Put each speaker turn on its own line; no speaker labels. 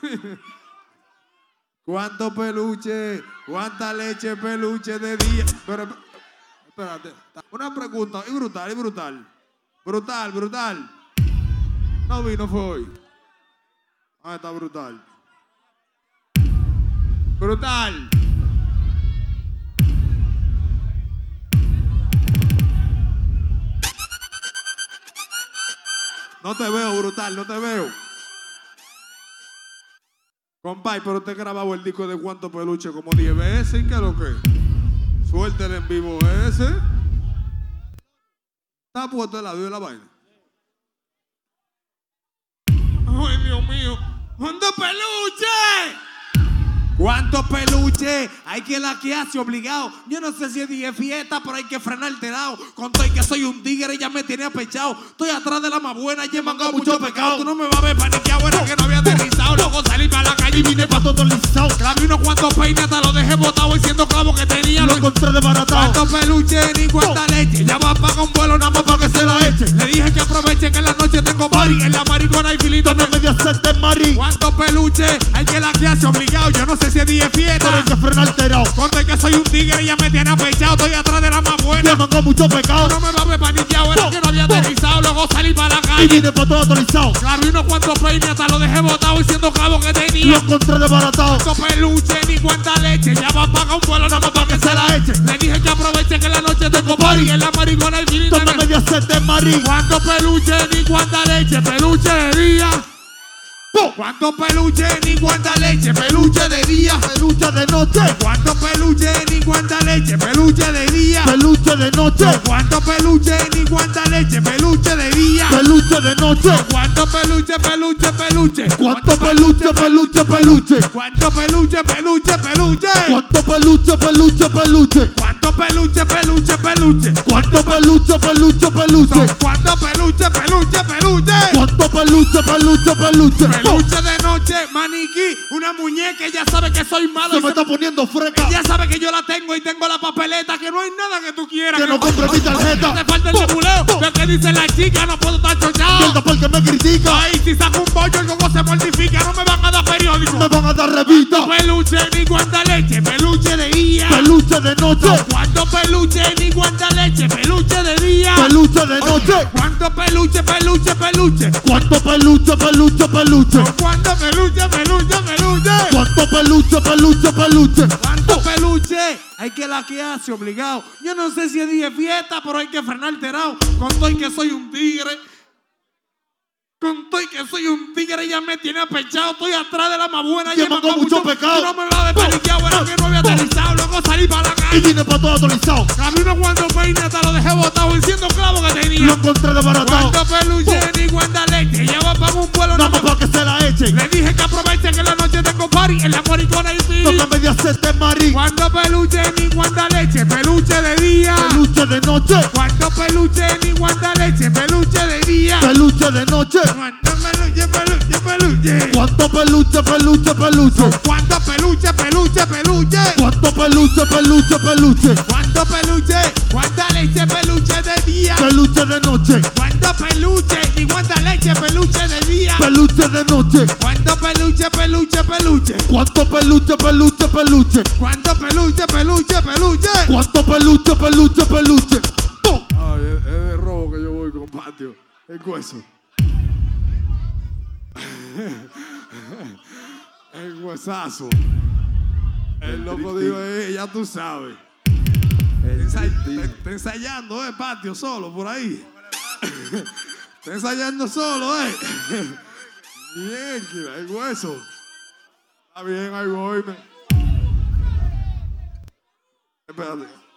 ¿Cuánto peluche? ¿Cuánta leche peluche de día? Pero, espérate. Una pregunta. Y brutal, y brutal. Brutal, brutal. No vino, fue hoy. Ah, está brutal. Brutal. No te veo, brutal, no te veo. Compay, pero usted grababa el disco de Cuánto Peluche como 10 veces. ¿Qué es lo que? Suéltele en vivo ese. Está puesto el audio de la vaina. Ay, Dios mío. ¡Cuánto peluche! ¿Cuánto peluche? Hay que laquearse obligado. Yo no sé si es día de fiesta, pero hay que frenar alterado. Con todo y que soy un tigre, ya me tiene apechado. Estoy atrás de la más buena y he mangado mucho pecado. Tú no me vas a ver paniqueado, era que no había aterrizado. Luego salí para la calle y vine pa' todo listado. Clavé unos cuantos peines, hasta los dejé botado y siendo clavo que tenía.
Lo encontré desbaratado.
¿Cuánto peluche ni cuánta leche? Ya va a pagar un vuelo nada más para que se la eche. Le dije que aproveche que en la noche tengo party. En la marihuana hay filito.
No me dio sete, Mari.
¿Cuánto peluche? Hay que laquearse obligado. Yo no sé si es día de fiesta,
pero hay que frenar alterado.
Conté que soy un tigre y ya me tiene apechado. Estoy atrás de la más buena.
Yo mango mucho pecado.
No me va a ver paniqueado, era que no había aterrizado. Luego salí para la calle
y vine pa' todo autorizado.
Claro, unos cuantos peines, hasta lo dejé botado y siendo clavo que tenía.
Lo encontré desbaratado.
¿Cuánto peluche ni cuánta leche? Ya va a pagar un vuelo nada más para que se la eche. Le dije que aproveche que en la noche tengo party. En la marihuana hay finita.
No me dio sete, Mari.
¿Cuánto peluche ni cuánta leche? Peluche de día. ¿Cuánto peluche ni cuánta leche? Peluche de día.
Peluche de noche.
¿Cuánto peluche ni cuánta leche? Peluche de día.
Peluche de noche.
¿Cuánto peluche ni cuánta leche? Peluche de día.
Peluche de noche.
¿Cuánto peluche, peluche, peluche?
¿Cuánto peluche, peluche, peluche?
¿Cuánto peluche, peluche, peluche?
¿Cuánto peluche, peluche, peluche?
¿Cuánto peluche, peluche, peluche?
¿Cuánto peluche, peluche, peluche?
¿Cuánto peluche, peluche, peluche?
¿Cuánto peluche, peluche, peluche?
Peluche de noche, maniquí, una muñeca, ella sabe que soy malo.
Se me está poniendo freca.
Ella sabe que yo la tengo y tengo la papeleta, que no hay nada que tú quieras.
Que no compre mi tarjeta.
Te falta el nebuleo, lo que dice la chica, no puedo estar chochado.
Mierda porque me critica.
Ay, si saco un pollo el coco se mortifica, no me van a dar periódico.
Me van a dar revista.
Peluche ni cuánta leche, peluche de día.
Peluche de noche.
¿Cuánto peluche ni cuánta leche? Peluche de día.
Peluche de noche.
¿Cuánto peluche, peluche, peluche?
¿Cuánto peluche, peluche, peluche?
¿Cuánto peluche, peluche, peluche?
¿Cuánto peluche, peluche, peluche?
¿Cuánto peluche? Hay que laquearse obligado. Yo no sé si es día de fiesta, pero hay que frenar alterado. Con todo y que soy un tigre. Con todo y que soy un tigre, ya me tiene apechado. Estoy atrás de la más buena.
Que mango mucho pecado.
No me va a ver paniqueado, era que no había aterrizado. Luego salí para la
Y
calle.
vine pa' todo autorizado.
Camino cuando peine, hasta lo dejé botado y siendo clavo que tenía.
Lo encontré desbaratado.
¿Cuánto peluche ni cuánta leche? Ya va para un vuelo
Nada más pa' que se la echen.
Le dije que aproveche que en la noche tengo party. En la maricona y sí.
No me dio sete, Mari.
¿Cuánto peluche ni cuánta leche? Peluche de día.
Peluche de noche.
¿Cuánto peluche ni cuánta leche? Peluche de día.
Peluche de noche.
¿Cuánto peluche, peluche, peluche?
¿Cuánto peluche, peluche, peluche?
¿Cuánto peluche, peluche, peluche?
¿Cuánto peluche, peluche, peluche?
¿Cuánto peluche? ¿Cuánta leche? Peluche de día.
Peluche de noche.
¿Cuánto peluche ni cuánta leche? Peluche de día.
Peluche de noche.
¿Cuánto peluche, peluche, peluche?
¿Cuánto peluche, peluche, peluche?
¿Cuánto peluche, peluche, peluche?
¿Cuánto peluche, peluche, peluche?
Ay, es de robo que yo voy con patio. El hueso. El huesazo. El loco dijo, ya tú sabes. Está ensayando, patio, solo por ahí. Está ensayando solo, Bien, el hueso. Está bien, ahí voy. Espérate.